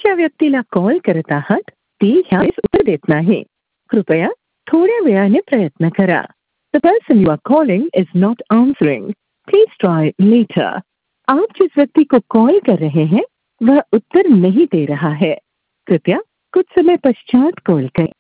ज्या व्यक्तीला कॉल करत आहात ती ह्यावेळेस उत्तर देत नाही. कृपया थोड्या वेळाने प्रयत्न करा. The person you are calling is not answering. Please try later. आप जिस व्यक्ति को कॉल कर रहे हैं वह उत्तर नहीं दे रहा है. कृपया कुछ समय पश्चात कॉल करें.